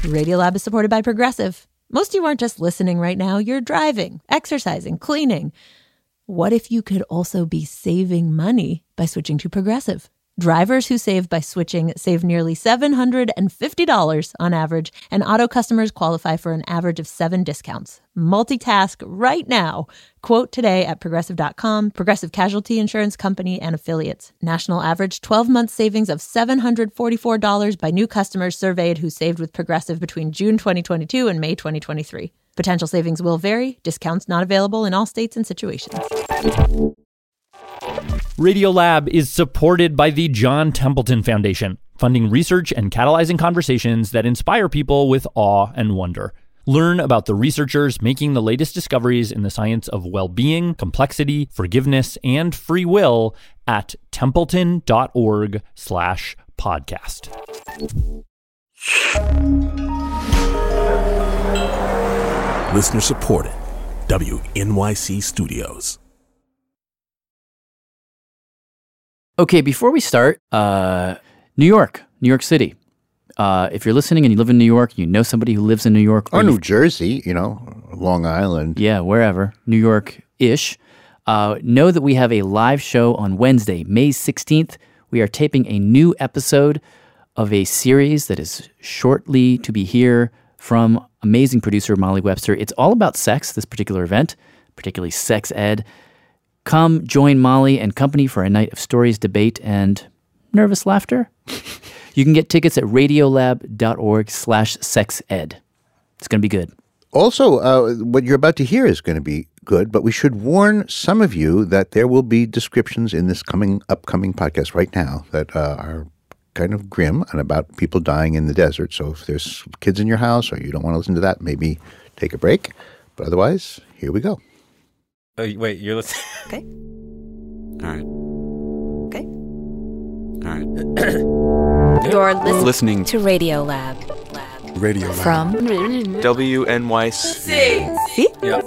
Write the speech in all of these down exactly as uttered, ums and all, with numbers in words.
Radiolab is supported by Progressive. Most of you aren't just listening right now. You're driving, exercising, cleaning. What if you could also be saving money by switching to Progressive? Drivers who save by switching save nearly seven hundred fifty dollars on average, and auto customers qualify for an average of seven discounts. Multitask right now. Quote today at Progressive dot com. Progressive Casualty Insurance Company and Affiliates. National average twelve-month savings of seven hundred forty-four dollars by new customers surveyed who saved with Progressive between June twenty twenty-two and May twenty twenty-three. Potential savings will vary. Discounts not available in all states and situations. Radiolab is supported by the John Templeton Foundation, funding research and catalyzing conversations that inspire people with awe and wonder. Learn about the researchers making the latest discoveries in the science of well-being, complexity, forgiveness, and free will at templeton.org slash podcast. Listener supported. W N Y C Studios. Okay, before we start, uh, New York, New York City. Uh, if you're listening and you live in New York, you know somebody who lives in New York. Or, or New Jersey, you know, Long Island. Yeah, wherever, New York-ish. Uh, know that we have a live show on Wednesday, May sixteenth. We are taping a new episode of a series that is shortly to be here from amazing producer Molly Webster. It's all about sex, this particular event, particularly sex ed. Come join Molly and company for a night of stories, debate, and nervous laughter. You can get tickets at radiolab.org slash sexed. It's going to be good. Also, uh, what you're about to hear is going to be good, but we should warn some of you that there will be descriptions in this coming upcoming podcast right now that uh, are kind of grim and about people dying in the desert. So if there's kids in your house or you don't want to listen to that, maybe take a break. But otherwise, here we go. Oh, wait, you're listening? Okay. All right. Okay. All right. You're listening, listening to Radiolab. Lab. Radio Lab. From W N Y C. See? Yep.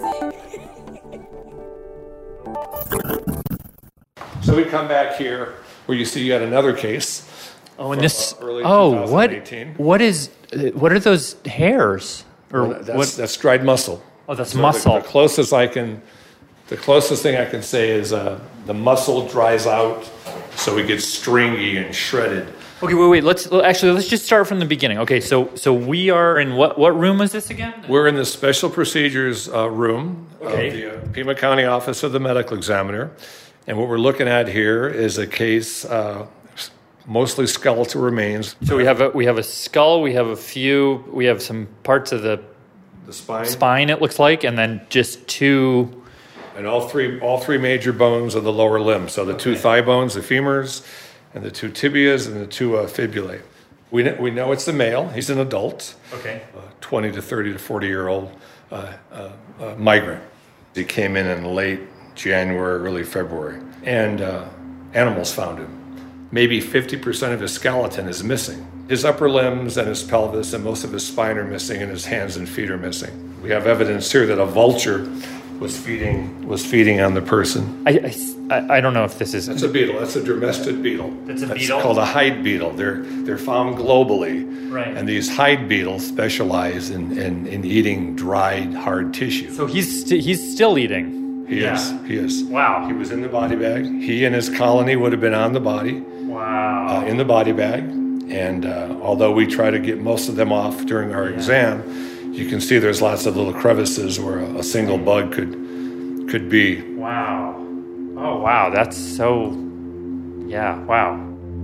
So we come back here where you see you got another case. Oh, and from, this. uh, early Oh, what? twenty eighteen. What is? What are those hairs? Or Well, that's, what? that's dried muscle. Oh, that's So muscle. The, the closest I can, the closest thing I can say is uh, the muscle dries out, so it gets stringy and shredded. Okay, wait, wait. Let's actually let's just start from the beginning. Okay, so so we are in what what room was this again? We're in the special procedures uh, room Okay. of the uh, Pima County Office of the Medical Examiner, and what we're looking at here is a case, uh, mostly skeletal remains. So we have a we have a skull. We have a few. We have some parts of the The spine, spine. It looks like, and then just two. and all three all three major bones of the lower limb. So the two thigh bones, the femurs, and the two tibias, and the two uh, fibulae. We know, we know it's the male. He's an adult. Okay. Uh, twenty to thirty to forty year old uh, uh, uh, migrant. He came in in late January, early February, and uh, animals found him. Maybe fifty percent of his skeleton is missing. His upper limbs and his pelvis and most of his spine are missing, and his hands and feet are missing. We have evidence here that a vulture was feeding was feeding on the person. I, I, I don't know if this is. That's a beetle. That's a domestic beetle. That's a That's beetle? called a hide beetle. They're they're found globally. Right. And these hide beetles specialize in, in, in eating dried, hard tissue. So he's st- he's still eating. He Yeah. is. He is. Wow. He was in the body bag. He and his colony would have been on the body, Wow. uh, in the body bag. And uh, although we try to get most of them off during our Yeah. exam, you can see there's lots of little crevices where a, a single bug could could be. Wow. Oh wow. That's so. Yeah. Wow.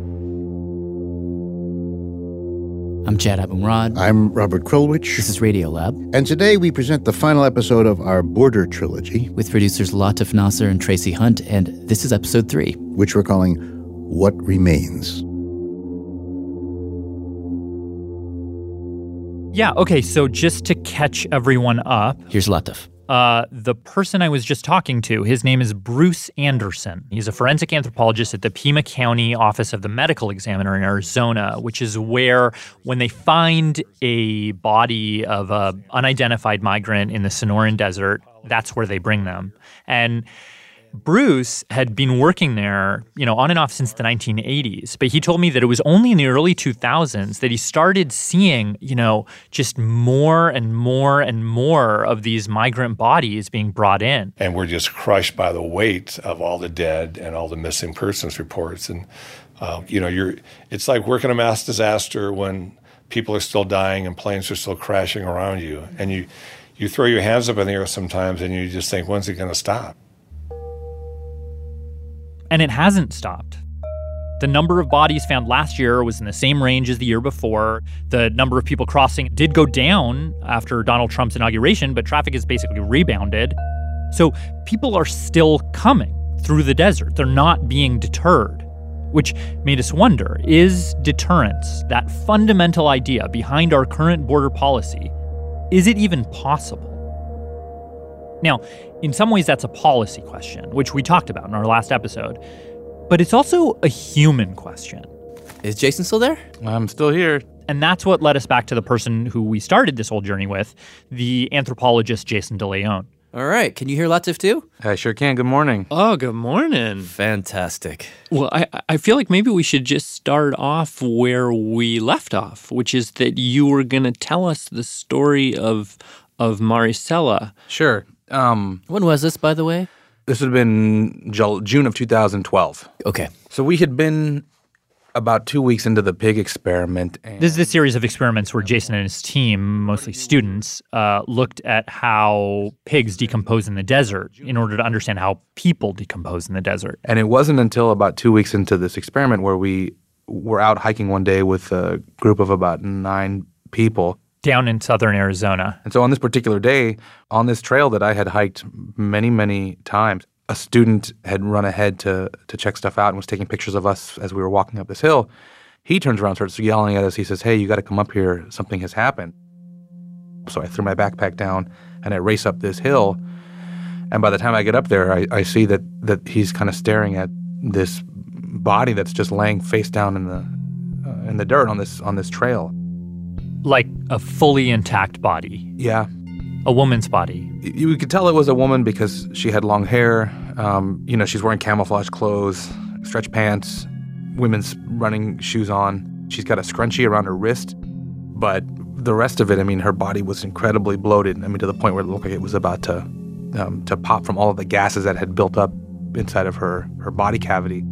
I'm Chad Abumrad. I'm Robert Krulwich. This is Radiolab. And today we present the final episode of our Border Trilogy, With producers Latif Nasser and Tracy Hunt, and this is episode three. which we're calling What Remains. Yeah. Okay. So just to catch everyone up, Here's Latif. Uh, the person I was just talking to, his name is Bruce Anderson. He's a forensic anthropologist at the Pima County Office of the Medical Examiner in Arizona, which is where when they find a body of an unidentified migrant in the Sonoran Desert, that's where they bring them. And Bruce had been working there, you know, on and off since the nineteen eighties, but he told me that it was only in the early two thousands that he started seeing, you know, just more and more and more of these migrant bodies being brought in. And we're just crushed by the weight of all the dead and all the missing persons reports. And, uh, you know, you're it's like working a mass disaster when people are still dying and planes are still crashing around you. And you, you throw your hands up in the air sometimes and you just think, when's it going to stop? And it hasn't stopped. The number of bodies found last year was in the same range as the year before. The number of people crossing did go down after Donald Trump's inauguration, but traffic has basically rebounded. So people are still coming through the desert. They're not being deterred, which made us wonder, is deterrence, that fundamental idea behind our current border policy, is it even possible? Now, in some ways, that's a policy question, which we talked about in our last episode. But it's also a human question. Is Jason still there? I'm still here. And that's what led us back to the person who we started this whole journey with, the anthropologist Jason DeLeon. All right. Can you hear Latif too? I sure can. Good morning. Oh, good morning. Fantastic. Well, I, I feel like maybe we should just start off where we left off, which is that you were going to tell us the story of of Maricela. Sure. Um, when was this, by the way? This would have been June of two thousand twelve. Okay. So we had been about two weeks into the pig experiment. And this is a series of experiments where Jason and his team, mostly students, uh, looked at how pigs decompose in the desert in order to understand how people decompose in the desert. And it wasn't until about two weeks into this experiment where we were out hiking one day with a group of about nine people. Down in southern Arizona. And so on this particular day, on this trail that I had hiked many, many times, a student had run ahead to to check stuff out and was taking pictures of us as we were walking up this hill. He turns around and starts yelling at us. He says, "Hey, you got to come up here. Something has happened." So I threw my backpack down and I race up this hill. And by the time I get up there, I, I see that that he's kind of staring at this body that's just laying face down in the uh, in the dirt on this on this trail. Like a fully intact body. Yeah. A woman's body. You could tell it was a woman because she had long hair. Um, you know, she's wearing camouflage clothes, stretch pants, women's running shoes on. She's got a scrunchie around her wrist. But the rest of it, I mean, her body was incredibly bloated. I mean, to the point where it looked like it was about to um, to pop from all of the gases that had built up inside of her, her body cavity.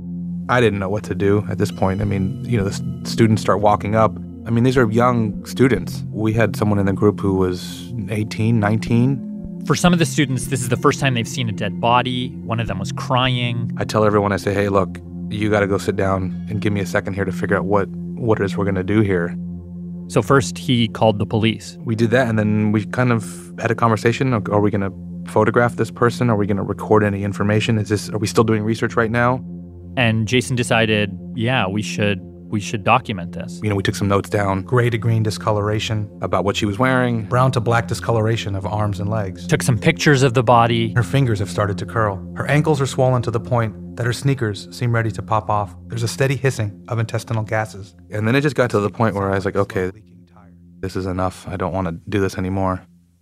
I didn't know what to do at this point. I mean, you know, the students start walking up. I mean, these are young students. We had someone in the group who was eighteen, nineteen. For some of the students, this is the first time they've seen a dead body. One of them was crying. I tell everyone, I say, hey, look, you got to go sit down and give me a second here to figure out what, what it is we're going to do here. So first, he called the police. We did that, and then we kind of had a conversation. Are we going to photograph this person? Are we going to record any information? Is this? Are we still doing research right now? And Jason decided, yeah, we should we should document this. You know, we took some notes down. Gray to green discoloration about what she was wearing. Brown to black discoloration of arms and legs. Took some pictures of the body. Her fingers have started to curl. Her ankles are swollen to the point that her sneakers seem ready to pop off. There's a steady hissing of intestinal gases. And then it just got to the point where I was like, okay, this is enough. I don't want to do this anymore.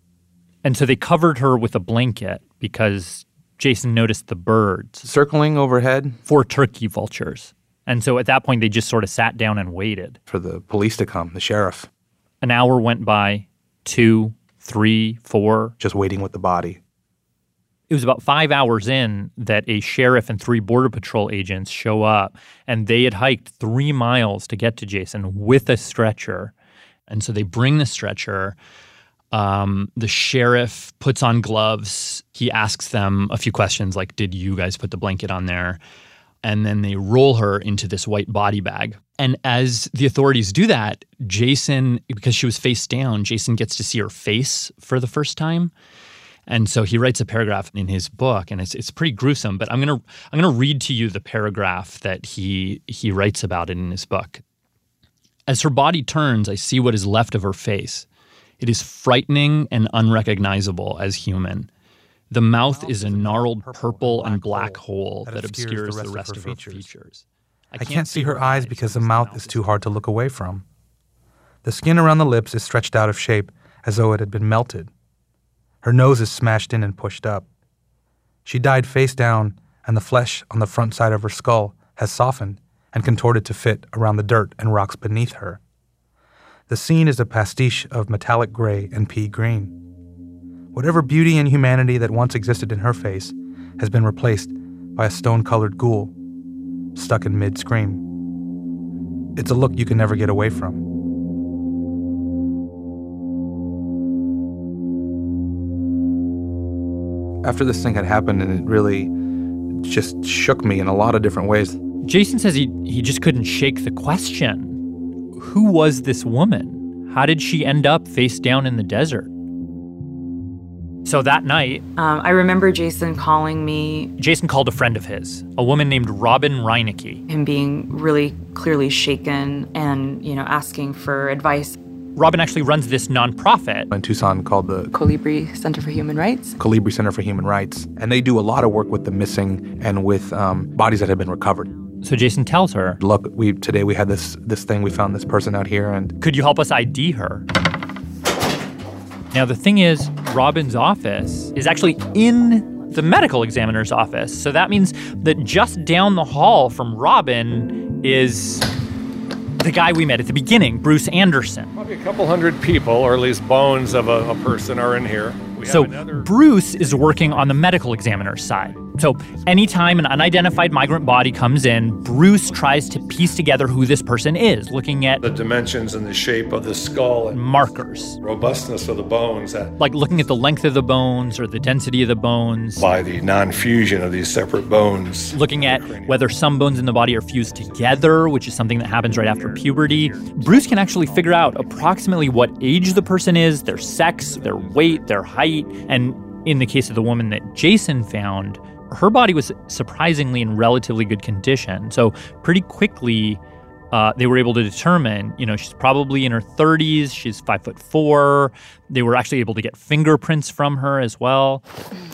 And so they covered her with a blanket because Jason noticed the birds. Circling overhead. Four turkey vultures. And so at that point, they just sort of sat down and waited. For the police to come, the sheriff. An hour went by, two, three, four. Just waiting with the body. It was about five hours in that a sheriff and three Border Patrol agents show up, and they had hiked three miles to get to Jason with a stretcher. And so they bring the stretcher. Um, the sheriff puts on gloves. He asks them a few questions like, did you guys put the blanket on there? And then they roll her into this white body bag. And as the authorities do that, Jason, because she was face down, Jason gets to see her face for the first time. And so he writes a paragraph in his book, and it's it's pretty gruesome. But I'm gonna I'm gonna read to you the paragraph that he he writes about it in his book. As her body turns, I see what is left of her face. It is frightening and unrecognizable as human. The mouth is a gnarled purple and black hole that obscures the rest of her features. I can't see her eyes because the mouth is too hard to look away from. The skin around the lips is stretched out of shape as though it had been melted. Her nose is smashed in and pushed up. She died face down, and the flesh on the front side of her skull has softened and contorted to fit around the dirt and rocks beneath her. The scene is a pastiche of metallic gray and pea green. Whatever beauty and humanity that once existed in her face has been replaced by a stone-colored ghoul stuck in mid-scream. It's a look you can never get away from. After this thing had happened, and it really just shook me in a lot of different ways. Jason says he, he just couldn't shake the question. Who was this woman? How did she end up face down in the desert? So that night... Um, I remember Jason calling me... Jason called a friend of his, a woman named Robin Reinecke. Him being really clearly shaken and, you know, asking for advice. Robin actually runs this nonprofit in Tucson called the Colibri Center for Human Rights. Colibri Center for Human Rights. And they do a lot of work with the missing and with um, bodies that have been recovered. So Jason tells her, look, we today we had this this thing, we found this person out here, and could you help us I D her? Now, the thing is, Robin's office is actually in the medical examiner's office. So that means that just down the hall from Robin is the guy we met at the beginning, Bruce Anderson. Probably a couple hundred people, or at least bones of a, a person, are in here. We so another... Bruce is working on the medical examiner's side. So anytime an unidentified migrant body comes in, Bruce tries to piece together who this person is, looking at the dimensions and the shape of the skull and markers, robustness of the bones, that like looking at the length of the bones or the density of the bones, by the non-fusion of these separate bones, looking at whether some bones in the body are fused together, which is something that happens right after puberty. Bruce can actually figure out approximately what age the person is, their sex, their weight, their height, and in the case of the woman that Jason found, her body was surprisingly in relatively good condition. So pretty quickly, uh, they were able to determine, you know, she's probably in her thirties. She's five foot four. They were actually able to get fingerprints from her as well.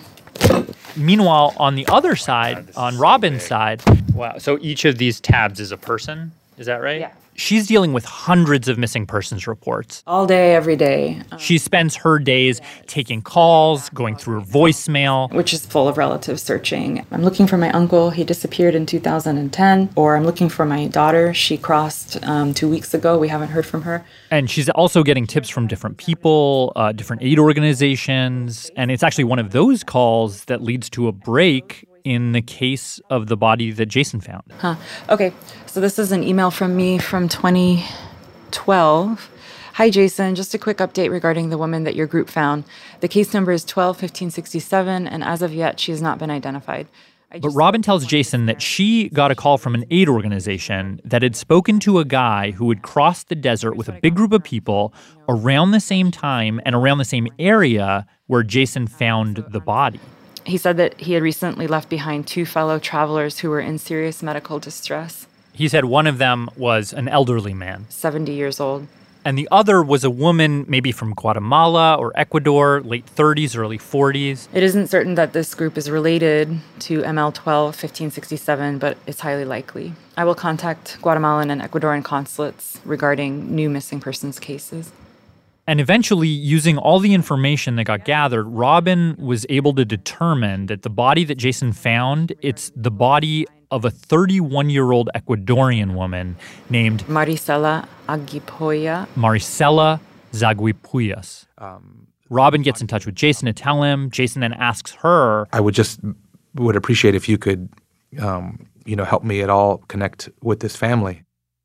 Meanwhile, on the other side, on Robin's side, wow. So each of these tabs is a person. Is that right? Yeah. She's dealing with hundreds of missing persons reports. All day, every day. Um, she spends her days taking calls, going through her voicemail. Which is full of relative searching. I'm looking for my uncle. He disappeared in two thousand ten. Or I'm looking for my daughter. She crossed um, two weeks ago. We haven't heard from her. And she's also getting tips from different people, uh, different aid organizations. And it's actually one of those calls that leads to a break in the case of the body that Jason found. Huh. Okay, so this is an email from me from twenty twelve. Hi, Jason. Just a quick update regarding the woman that your group found. The case number is twelve fifteen sixty-seven, and as of yet, she has not been identified. But Robin tells Jason that she got a call from an aid organization that had spoken to a guy who had crossed the desert with a big group of people around the same time and around the same area where Jason found the body. He said that he had recently left behind two fellow travelers who were in serious medical distress. He said one of them was an elderly man, seventy years old. And the other was a woman maybe from Guatemala or Ecuador, late thirties, early forties. It isn't certain that this group is related to M L twelve fifteen sixty-seven, but it's highly likely. I will contact Guatemalan and Ecuadorian consulates regarding new missing persons cases. And eventually, using all the information that got gathered, Robin was able to determine that the body that Jason found, it's the body of a thirty-one-year-old Ecuadorian woman named Maricela Aguipoya. Maricela Zaguipuyas. Um, Robin gets in touch with Jason to tell him. Jason then asks her. I would just would appreciate if you could, um, you know, help me at all connect with this family.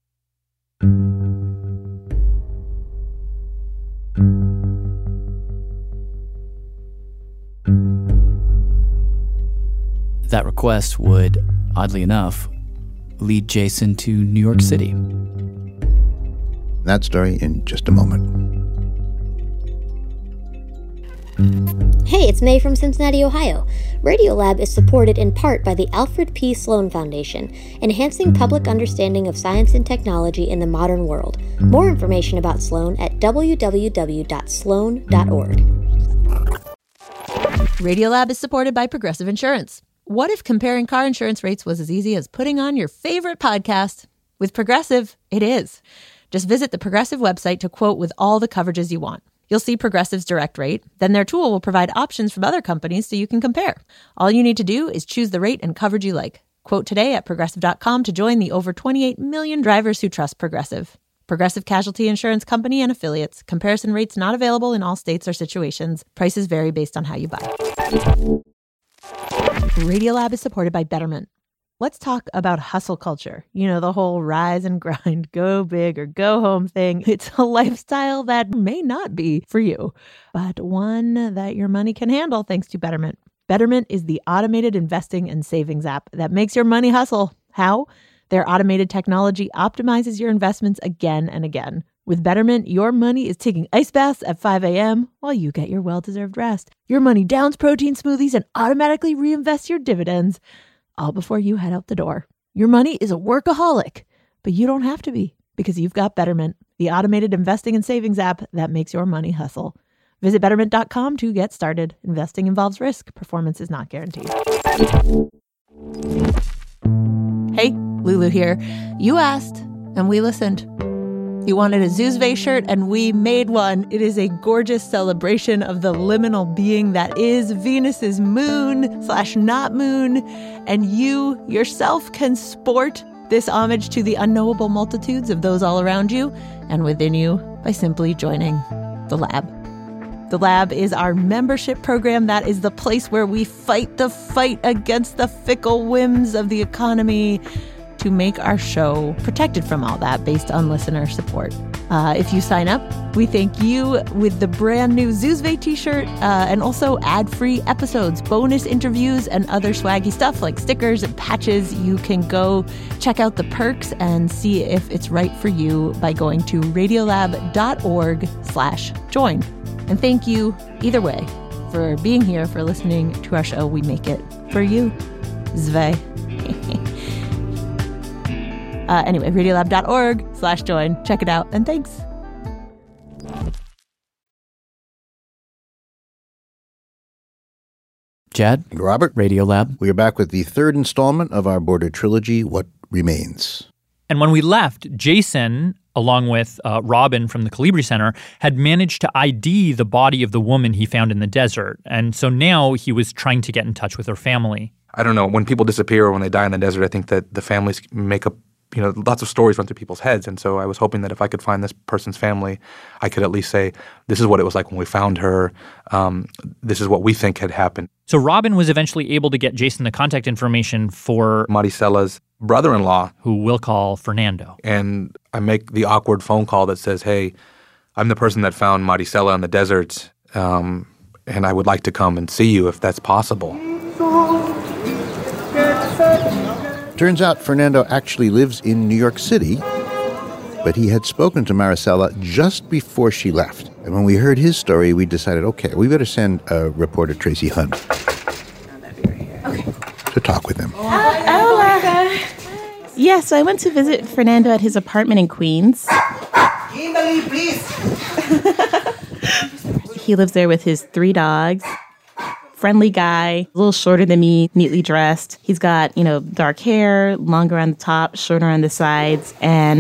That request would, oddly enough, lead Jason to New York City. That story in just a moment. Hey, it's May from Cincinnati, Ohio. Radiolab is supported in part by the Alfred P. Sloan Foundation, enhancing public understanding of science and technology in the modern world. More information about Sloan at w w w dot sloan dot org. Radiolab is supported by Progressive Insurance. What if comparing car insurance rates was as easy as putting on your favorite podcast? With Progressive, it is. Just visit the Progressive website to quote with all the coverages you want. You'll see Progressive's direct rate. Then their tool will provide options from other companies so you can compare. All you need to do is choose the rate and coverage you like. Quote today at progressive dot com to join the over twenty-eight million drivers who trust Progressive. Progressive Casualty Insurance Company and Affiliates. Comparison rates not available in all states or situations. Prices vary based on how you buy. Radiolab is supported by Betterment. Let's talk about hustle culture. You know, the whole rise and grind, go big or go home thing. It's a lifestyle that may not be for you, but one that your money can handle thanks to Betterment. Betterment is the automated investing and savings app that makes your money hustle. How? Their automated technology optimizes your investments again and again. With Betterment, your money is taking ice baths at five a.m. while you get your well-deserved rest. Your money downs protein smoothies and automatically reinvests your dividends, all before you head out the door. Your money is a workaholic, but you don't have to be because you've got Betterment, the automated investing and savings app that makes your money hustle. Visit betterment dot com to get started. Investing involves risk. Performance is not guaranteed. Hey, Lulu here. You asked, and we listened. You wanted a Zuzve shirt, and we made one. It is a gorgeous celebration of the liminal being that is Venus's moon slash not moon. And you yourself can sport this homage to the unknowable multitudes of those all around you and within you by simply joining the lab. The Lab is our membership program. That is the place where we fight the fight against the fickle whims of the economy to make our show protected from all that based on listener support. Uh, if you sign up, we thank you with the brand new Zuzve t-shirt uh, and also ad-free episodes, bonus interviews, and other swaggy stuff like stickers and patches. You can go check out the perks and see if it's right for you by going to radiolab dot org slash join. And thank you, either way, for being here, for listening to our show. We make it for you. Zve. Uh, anyway, radiolab dot org slash join. Check it out, and thanks. Jad, Robert, Radiolab. We are back with the third installment of our Border trilogy, What Remains. And when we left, Jason, along with uh, Robin from the Colibri Center, had managed to I D the body of the woman he found in the desert. And so now he was trying to get in touch with her family. I don't know. When people disappear or when they die in the desert, I think that the families make up, you know, lots of stories run through people's heads. And so I was hoping that if I could find this person's family, I could at least say, this is what it was like when we found her. Um, this is what we think had happened. So Robin was eventually able to get Jason the contact information for Maricela's brother-in-law, who we'll call Fernando. And I make the awkward phone call that says, hey, I'm the person that found Maricela in the desert, um, and I would like to come and see you if that's possible. Turns out Fernando actually lives in New York City, but he had spoken to Maricela just before she left. And when we heard his story, we decided, okay, we better send uh, reporter Tracy Hunt to talk with him. Hola. Yeah, so I went to visit Fernando at his apartment in Queens. Kimberly, please. He lives there with his three dogs. Friendly guy, a little shorter than me, neatly dressed. He's got, you know, dark hair, longer on the top, shorter on the sides. And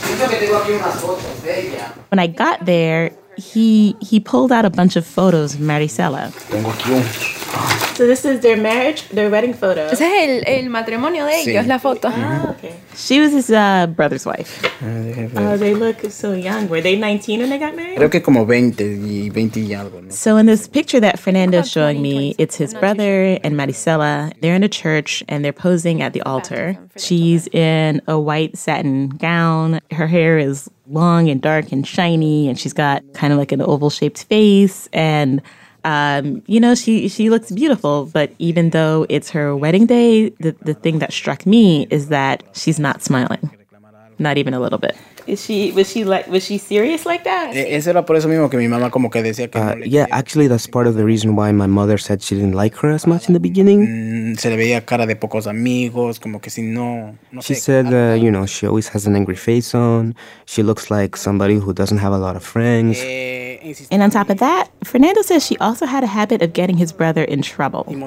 when I got there, he he pulled out a bunch of photos of Maricela. So this is their marriage, their wedding photo. Ese es el, el matrimonio de ellos, sí. La foto. Ah, okay. She was his uh, brother's wife. Oh, they look so young. Were they nineteen when they got married? Creo que como veinte y veinte y algo. ¿No? So in this picture that Fernando's showing me, it's his brother and Maricela. They're in a church and they're posing at the altar. She's in a white satin gown. Her hair is long and dark and shiny, and she's got kind of like an oval-shaped face. And Um, you know, she, she looks beautiful, but even though it's her wedding day, the, the thing that struck me is that she's not smiling. Not even a little bit. Is she, was she like, was she serious like that? Eso era por eso mismo que mi mamá como que decía que uh, yeah, actually that's part of the reason why my mother said she didn't like her as much in the beginning. Mm, se le veía cara de pocos amigos, como que si no, no She sé, said, uh, you know, she always has an angry face on. She looks like somebody who doesn't have a lot of friends. Eh, And on top of that, Fernando says she also had a habit of getting his brother in trouble. You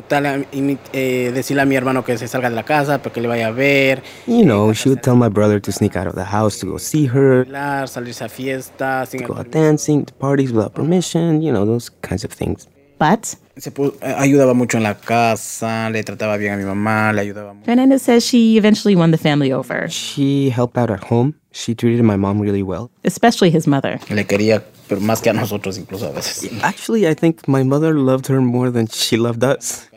know, she would tell my brother to sneak out of the house to go see her, to go out dancing, to parties without permission, you know, those kinds of things. But ayudaba mucho en la casa, le trataba bien a mi mamá, le ayudaba mucho. Fernando says she eventually won the family over. She helped out at home. She treated my mom really well. Especially his mother. Le quería, pero más que a nosotros incluso a veces. Actually, I think my mother loved her more than she loved us.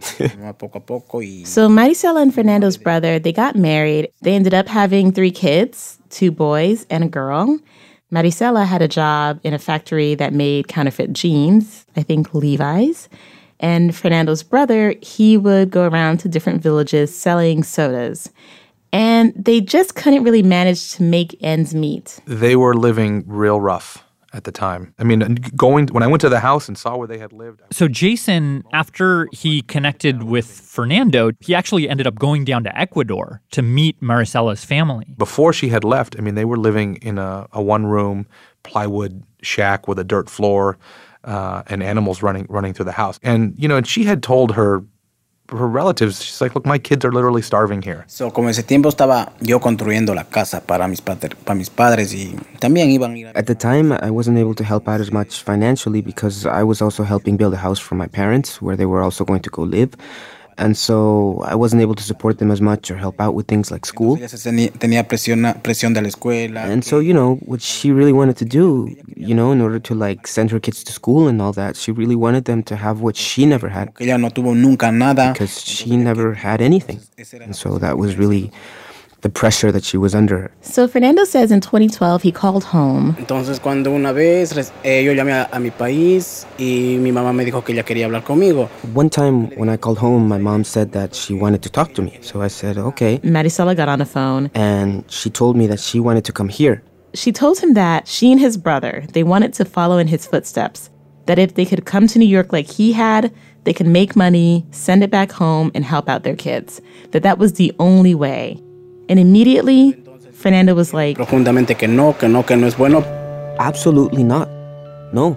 So Maricela and Fernando's brother, they got married. They ended up having three kids, two boys and a girl. Maricela had a job in a factory that made counterfeit jeans, I think Levi's. And Fernando's brother, he would go around to different villages selling sodas. And they just couldn't really manage to make ends meet. They were living real rough at the time. I mean, going when I went to the house and saw where they had lived. So Jason, after he connected with Fernando, he actually ended up going down to Ecuador to meet Maricela's family. Before she had left, I mean, they were living in a, a one-room plywood shack with a dirt floor uh, and animals running running through the house. And, you know, and she had told her her relatives, she's like, look, my kids are literally starving here. So, como ese tiempo estaba yo construyendo la casa para mis, pater, para mis padres y también iban a ir. At the time, I wasn't able to help out as much financially because I was also helping build a house for my parents where they were also going to go live. And so I wasn't able to support them as much or help out with things like school. Tenía presión, presión de la escuela. And so, you know, what she really wanted to do, you know, in order to like send her kids to school and all that, she really wanted them to have what she never had. Ella no tuvo nunca nada. Because she never had anything. And so that was really the pressure that she was under. So Fernando says in twenty twelve he called home. Entonces cuando una vez eh, yo llamé a, a mi país y mi mamá me dijo que ella quería hablar conmigo. One time when I called home, my mom said that she wanted to talk to me. So I said, okay. Maricela got on the phone. And she told me that she wanted to come here. She told him that she and his brother, they wanted to follow in his footsteps. That if they could come to New York like he had, they could make money, send it back home, and help out their kids. That that was the only way. And immediately, Fernando was like, profundamente que no, que no, que no es bueno. Absolutely not. No.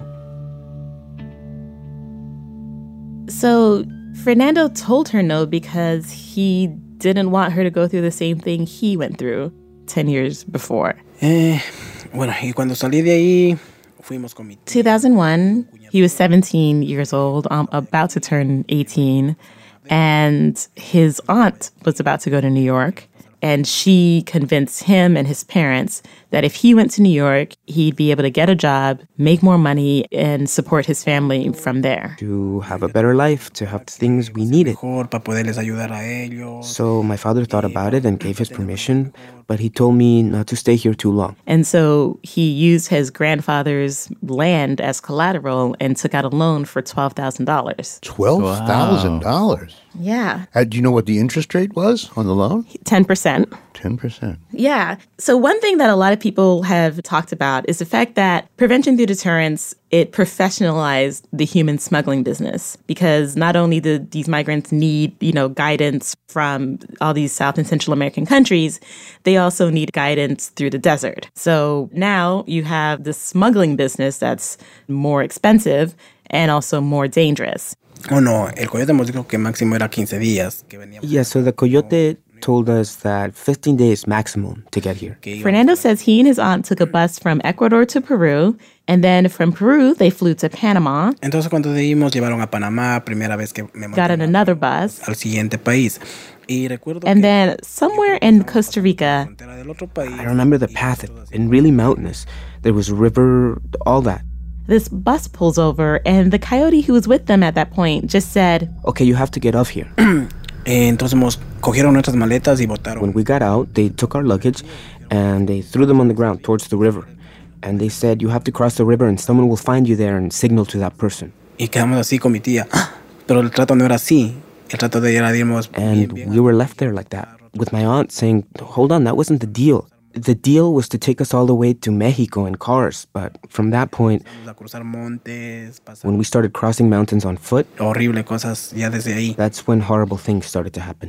So Fernando told her no because he didn't want her to go through the same thing he went through ten years before. Eh, bueno, y cuando salí de ahí, fuimos con mi tía. two thousand one, he was seventeen years old, um, about to turn eighteen, and his aunt was about to go to New York. And she convinced him and his parents that if he went to New York, he'd be able to get a job, make more money, and support his family from there. To have a better life, to have the things we needed. So my father thought about it and gave his permission, but he told me not to stay here too long. And so he used his grandfather's land as collateral and took out a loan for twelve thousand dollars. twelve thousand dollars? Wow. Yeah. Uh, do you know what the interest rate was on the loan? ten percent. ten percent. Yeah. So one thing that a lot of people have talked about is the fact that prevention through deterrence, it professionalized the human smuggling business because not only did these migrants need, you know, guidance from all these South and Central American countries, they also need guidance through the desert. So now you have the smuggling business that's more expensive and also more dangerous. Oh no, el coyote nos dijo que máximo era quince días. Yeah, so the coyote told us that fifteen days maximum to get here. Fernando says he and his aunt took a bus from Ecuador to Peru, and then from Peru, they flew to Panama. Entonces cuando dimos, llevaron a Panamá, primera vez que me got in another bus. Al siguiente país. And then somewhere in Costa Rica, I remember the path had been really mountainous. There was a river, all that. This bus pulls over, and the coyote who was with them at that point just said, okay, you have to get off here. Entonces cogieron nuestras maletas y botaron. When we got out, they took our luggage and they threw them on the ground towards the river. And they said, you have to cross the river and someone will find you there and signal to that person. Y quedamos así con mi tía. Pero el trato no era así. El trato de ella dimos. And we were left there like that, with my aunt saying, hold on, that wasn't the deal. The deal was to take us all the way to Mexico in cars, but from that point, when we started crossing mountains on foot, horrible cosas ya desde ahí. That's when horrible things started to happen.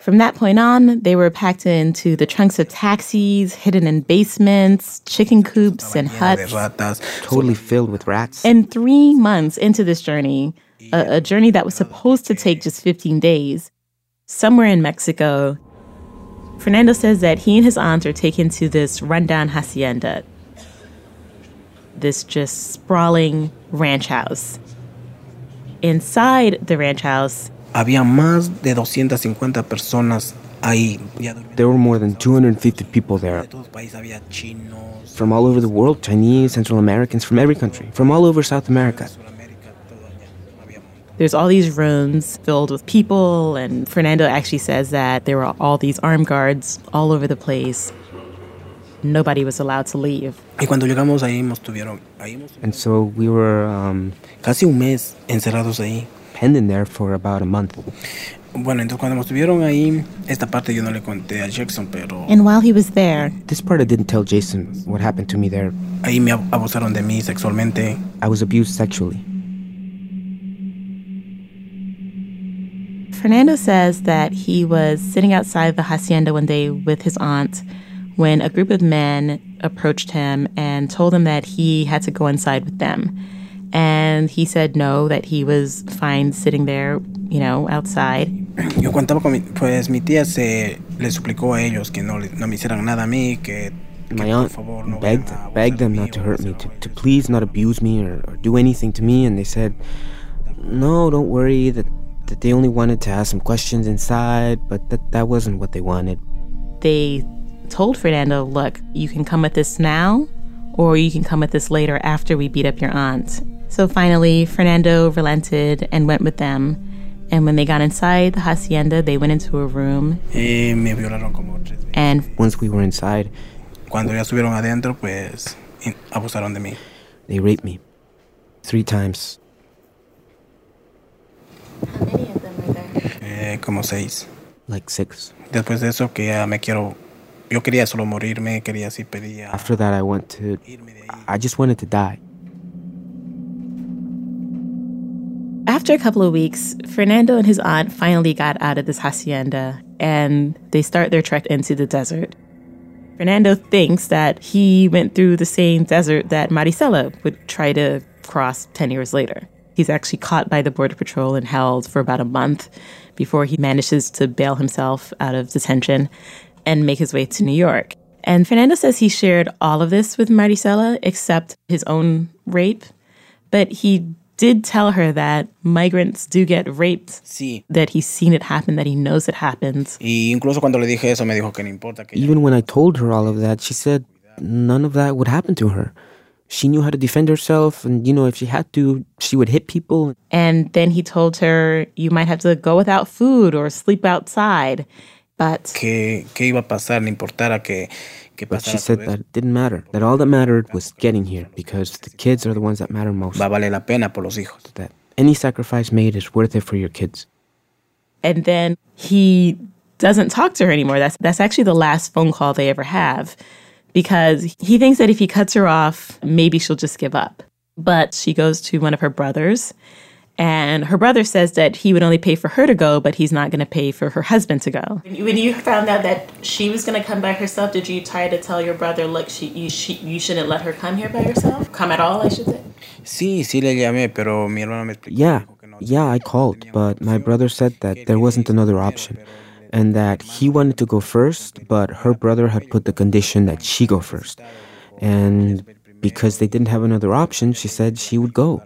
From that point on, they were packed into the trunks of taxis, hidden in basements, chicken coops, and huts. Totally filled with rats. And three months into this journey, a, a journey that was supposed to take just fifteen days, somewhere in Mexico, Fernando says that he and his aunts are taken to this rundown hacienda, this just sprawling ranch house. Inside the ranch house, había más de doscientas cincuenta personas ahí. There were more than two hundred fifty people there. From all over the world, Chinese, Central Americans, from every country, from all over South America. There's all these rooms filled with people, and Fernando actually says that there were all these armed guards all over the place. Nobody was allowed to leave. Y cuando llegamos ahí, nos tuvieron ahí. And so we were um, casi un mes encerrados ahí. Penned in there for about a month. Bueno, entonces cuando nos tuvieron ahí, esta parte yo no le conté a Jackson, pero... And while he was there... This part I didn't tell Jason what happened to me there. Ahí me abusaron de mí sexualmente. I was abused sexually. Fernando says that he was sitting outside the hacienda one day with his aunt when a group of men approached him and told him that he had to go inside with them. And he said no, that he was fine sitting there, you know, outside. Yo contaba con mi, pues mi tía se le suplicó a ellos que no, no me hicieran nada a mí, que, que my aunt por favor, no begged, begged them not to hurt me, to, to please not abuse me or, or do anything to me. And they said, no, don't worry, that, that they only wanted to ask some questions inside, but that, that wasn't what they wanted. They told Fernando, look, you can come with us now, or you can come with us later after we beat up your aunt. So finally, Fernando relented and went with them. And when they got inside the hacienda, they went into a room. And once we were inside, cuando ya estuvieron adentro, pues abusaron de mí. They raped me three times. How many of them were there? Eh, como seis. Like six. Después de eso, que ya me quiero. Yo quería solo morirme, quería así pedía. After that, I went to. I just wanted to die. After a couple of weeks, Fernando and his aunt finally got out of this hacienda, and they start their trek into the desert. Fernando thinks that he went through the same desert that Maricela would try to cross ten years later. He's actually caught by the Border Patrol and held for about a month before he manages to bail himself out of detention and make his way to New York. And Fernando says he shared all of this with Maricela except his own rape, but he did tell her that migrants do get raped, sí. That he's seen it happen, that he knows it happens. Y incluso cuando le dije eso, me dijo que no importa. Que Even when I told her all of that, she said none of that would happen to her. She knew how to defend herself, and, you know, if she had to, she would hit people. And then he told her, you might have to go without food or sleep outside. But que, que iba a pasar, no importara que, que But she said that it didn't matter, that all that mattered was getting here, because the kids are the ones that matter most. Va a valer la pena por los hijos. That any sacrifice made is worth it for your kids. And then he doesn't talk to her anymore. That's that's actually the last phone call they ever have, because he thinks that if he cuts her off, maybe she'll just give up. But she goes to one of her brothers, and her brother says that he would only pay for her to go, but he's not going to pay for her husband to go. When you found out that she was going to come by herself, did you try to tell your brother, look, she, you, she, you shouldn't let her come here by herself? Come at all, I should say? Sí, sí le llamé, pero mi hermano me explicó. Yeah, yeah, I called, but my brother said that there wasn't another option, and that he wanted to go first, but her brother had put the condition that she go first. And because they didn't have another option, she said she would go.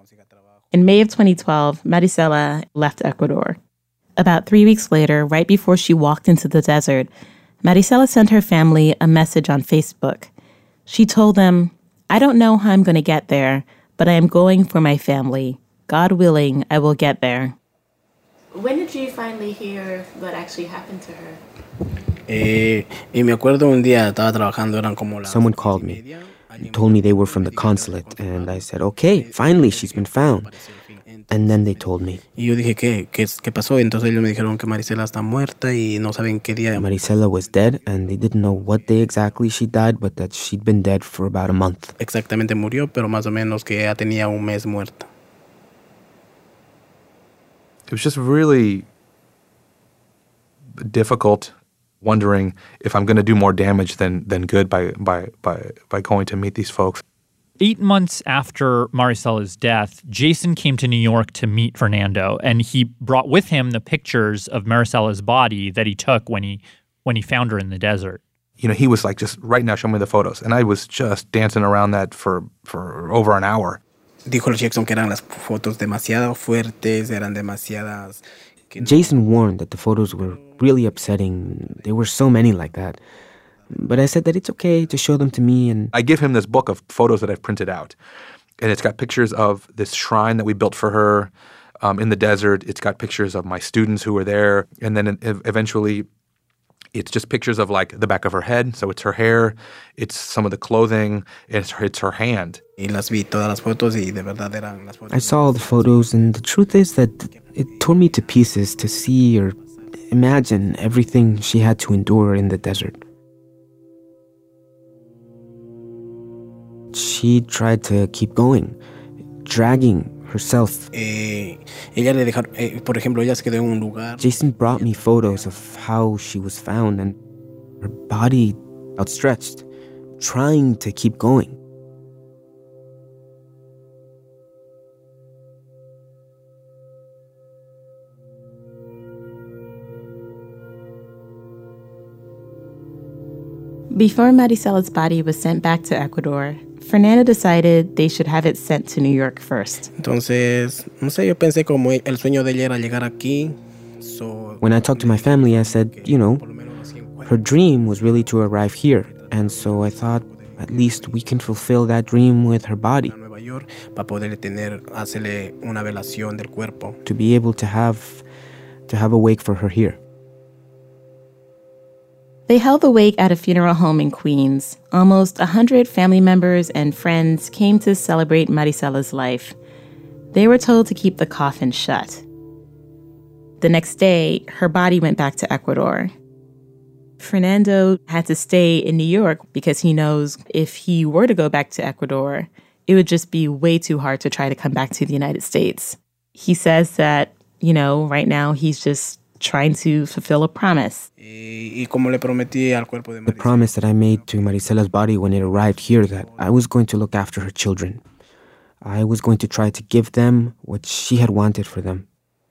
In May of twenty twelve, Maricela left Ecuador. About three weeks later, right before she walked into the desert, Maricela sent her family a message on Facebook. She told them, I don't know how I'm going to get there, but I am going for my family. God willing, I will get there. When did you finally hear what actually happened to her? Eh, y me acuerdo un día estaba trabajando, eran como las... Someone called me. Told me they were from the consulate, and I said, okay, finally, she's been found. And then they told me. Y yo dije, ¿qué? ¿Qué, qué pasó? Entonces ellos me dijeron que Maricela está muerta y no saben qué día. Maricela was dead, and they didn't know what day exactly she died, but that she'd been dead for about a month. Exactamente murió, pero más o menos que ya tenía un mes muerta. It was just really difficult, wondering if I'm going to do more damage than than good by by by by going to meet these folks. Eight months after Maricella's death, Jason came to New York to meet Fernando, and he brought with him the pictures of Maricella's body that he took when he when he found her in the desert. You know, he was like, just right now, show me the photos. And I was just dancing around that for, for over an hour. Dijo Jackson que eran las fotos demasiado fuertes, eran demasiadas. Jason warned that the photos were really upsetting. There were so many like that. But I said that it's okay to show them to me. And I give him this book of photos that I've printed out. And it's got pictures of this shrine that we built for her um, in the desert. It's got pictures of my students who were there. And then eventually it's just pictures of like the back of her head. So it's her hair, it's some of the clothing, it's her, it's her hand. I saw all the photos, and the truth is that it tore me to pieces to see or imagine everything she had to endure in the desert. She tried to keep going, dragging herself. Eh, ella le dejaron, eh, por ejemplo, ella se quedó en un lugar. Jason brought me photos of how she was found and her body outstretched, trying to keep going. Before Maricella's body was sent back to Ecuador, Fernando decided they should have it sent to New York first. Entonces, no sé, yo pensé como el sueño de ella era llegar aquí. So, when I talked to my family, I said, you know, her dream was really to arrive here. And so I thought, at least we can fulfill that dream with her body. Para poder tener, hacerle una velación del cuerpo. To be able to have, to have a wake for her here. They held the wake at a funeral home in Queens. Almost one hundred family members and friends came to celebrate Maricella's life. They were told to keep the coffin shut. The next day, her body went back to Ecuador. Fernando had to stay in New York because he knows if he were to go back to Ecuador, it would just be way too hard to try to come back to the United States. He says that, you know, right now he's just trying to fulfill a promise. The promise that I made to Maricella's body when it arrived here, that I was going to look after her children. I was going to try to give them what she had wanted for them.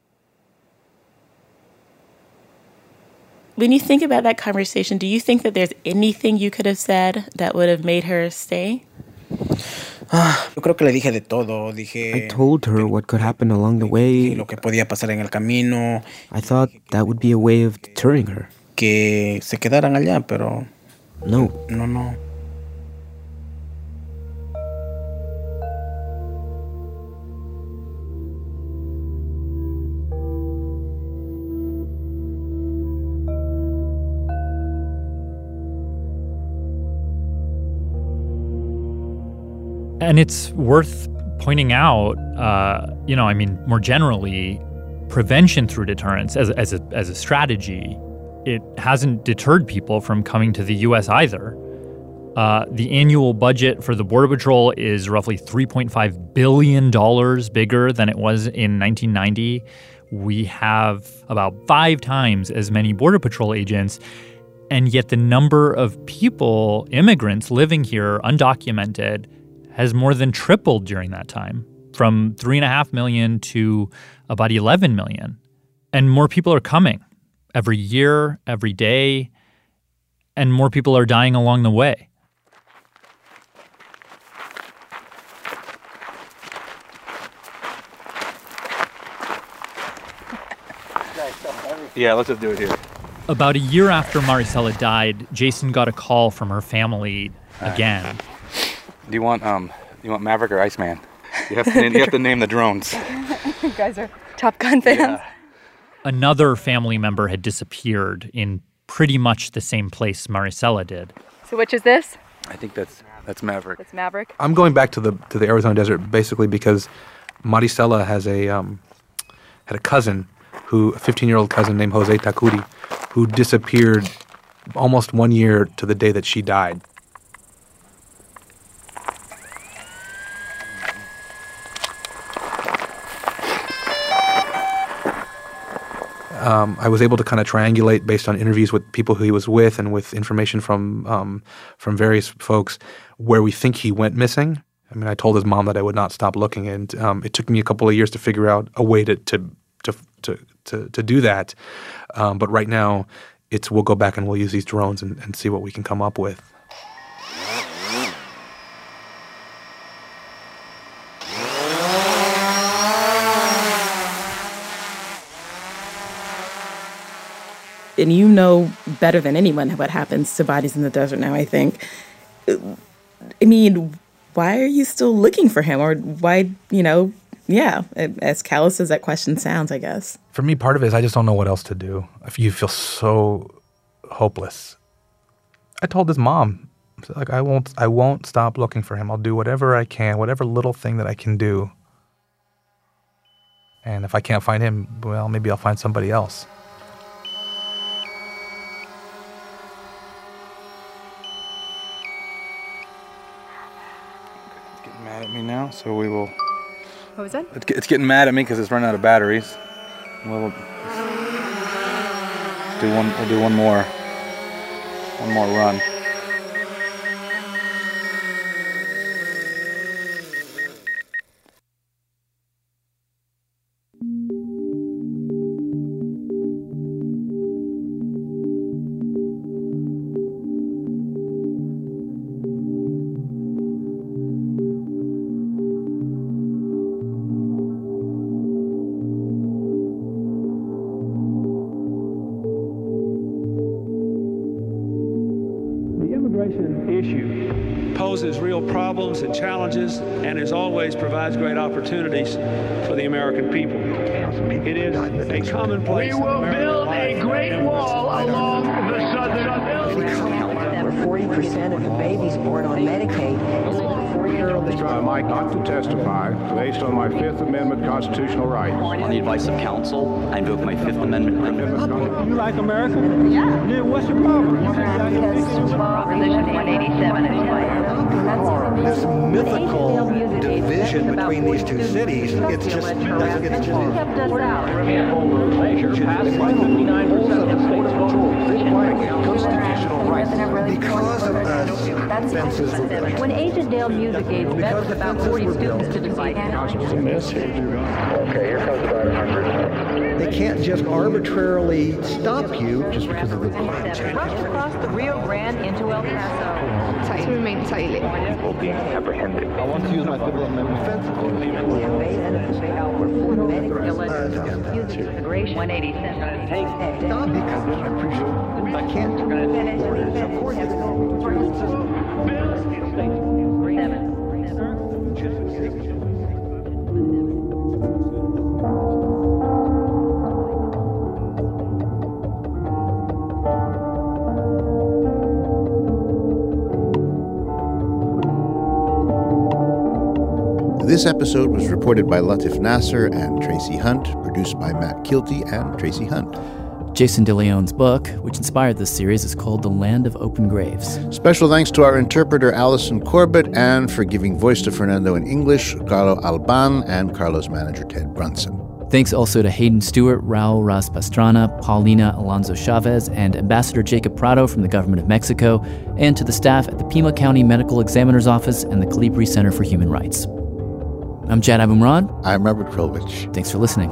When you think about that conversation, do you think that there's anything you could have said that would have made her stay? Yo creo que le dije de todo. Dije, I told her what could happen along the way. Lo que podía pasar en el camino. I thought that would be a way of deterring her. Que se quedaran allá, pero no. No, no. And it's worth pointing out, uh, you know, I mean, more generally, prevention through deterrence as, as, a, as a strategy, it hasn't deterred people from coming to the U S either. Uh, the annual budget for the Border Patrol is roughly three point five billion dollars bigger than it was in nineteen ninety. We have about five times as many Border Patrol agents, and yet the number of people, immigrants living here, undocumented, has more than tripled during that time, from three and a half million to about eleven million. And more people are coming every year, every day, and more people are dying along the way. Yeah, let's just do it here. About a year after Maricela died, Jason got a call from her family again. Do you want um, you want Maverick or Iceman? You have to name, you have to name the drones. You guys are Top Gun fans. Yeah. Another family member had disappeared in pretty much the same place Maricela did. So which is this? I think that's that's Maverick. It's Maverick. I'm going back to the to the Arizona desert basically because Maricela has a um, had a cousin who a fifteen-year-old cousin named Jose Takuri who disappeared almost one year to the day that she died. Um, I was able to kind of triangulate based on interviews with people who he was with and with information from um, from various folks where we think he went missing. I mean, I told his mom that I would not stop looking, and um, it took me a couple of years to figure out a way to to to to to, to do that. Um, but right now, it's we'll go back and we'll use these drones and, and see what we can come up with. And you know better than anyone what happens to bodies in the desert now, I think. I mean, why are you still looking for him? Or why, you know, yeah, as callous as that question sounds, I guess. For me, part of it is I just don't know what else to do. If you feel so hopeless. I told his mom, like, I won't, I won't stop looking for him. I'll do whatever I can, whatever little thing that I can do. And if I can't find him, well, maybe I'll find somebody else. Mad at me now, so we will. What was that? It's, it's getting mad at me because it's running out of batteries. We'll do one. We'll do one more. One more run. Issue poses real problems and challenges, and as always provides great opportunities for the American people. It is a commonplace. We will build a great wall along the southern. Where forty percent of the babies born on Medicaid is a four-year-old. I might not to testify based on my Fifth Amendment constitutional rights. On the advice of counsel, I invoke my Fifth Amendment privilege. You like America? Yeah. Then what's your problem? Proposition one eighty-seven This mythical division between these two cities, it's just, it's just measure passed by fifty-nine percent of states constitutional rights. Because of the fences. When Agent Dale Music Aid vets about forty students to debate. Okay, here comes about one hundred. They can't just arbitrarily stop you just because of the climate change. Rushed across the Rio Grande into El Paso. Tight. To remain tightly. People being apprehended. I want to use my Fifth Amendment defense. one eighty-seven. Stop because I appreciate I can't. Of course it's This episode was reported by Latif Nasser and Tracy Hunt, produced by Matt Kilty and Tracy Hunt. Jason DeLeon's book, which inspired this series, is called The Land of Open Graves. Special thanks to our interpreter, Allison Corbett, and for giving voice to Fernando in English, Carlo Alban, and Carlo's manager, Ted Brunson. Thanks also to Hayden Stewart, Raul Ras Pastrana, Paulina Alonso Chavez, and Ambassador Jacob Prado from the Government of Mexico, and to the staff at the Pima County Medical Examiner's Office and the Calibri Center for Human Rights. I'm Jad Abumrad. I'm Robert Krulwich. Thanks for listening.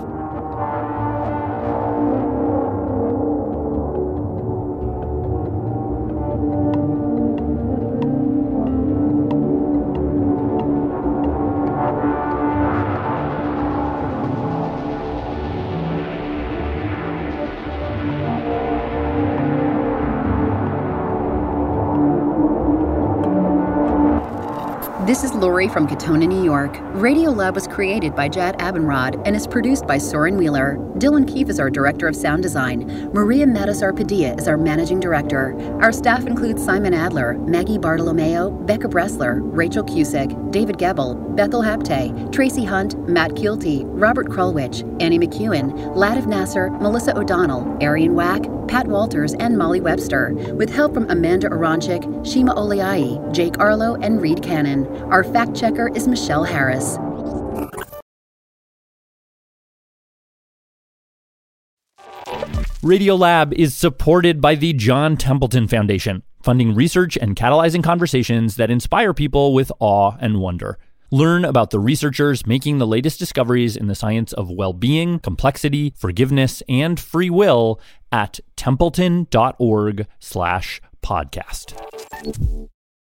This is Lori from Katona, New York. Radiolab was created by Jad Abumrad and is produced by Soren Wheeler. Dylan Keefe is our Director of Sound Design. Maria Matisar Padilla is our Managing Director. Our staff includes Simon Adler, Maggie Bartolomeo, Becca Bressler, Rachel Cusick, David Gebel, Bethel Hapte, Tracy Hunt, Matt Kilty, Robert Krulwich, Annie McEwen, Latif Nasser, Melissa O'Donnell, Arian Wack, Pat Walters, and Molly Webster, with help from Amanda Aronchik, Shima Oliai, Jake Arlo, and Reed Cannon. Our fact checker is Michelle Harris. Radiolab is supported by the John Templeton Foundation, funding research and catalyzing conversations that inspire people with awe and wonder. Learn about the researchers making the latest discoveries in the science of well-being, complexity, forgiveness, and free will at templeton.org slash podcast.